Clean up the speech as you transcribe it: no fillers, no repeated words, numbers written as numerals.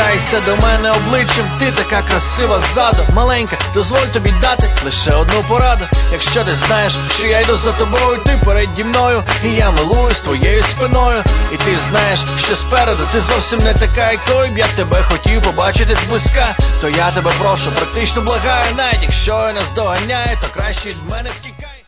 Повертайся до мене обличчям, ти така красива ззаду. Маленька, дозволь тобі дати лише одну пораду. Якщо ти знаєш, що я йду за тобою, ти переді мною, і я милуюсь твоєю спиною. І ти знаєш, що спереду це зовсім не така, якою б я тебе хотів побачити зблизька. То я тебе прошу, практично благаю, навіть якщо я наздоганяю, то краще від мене втікай.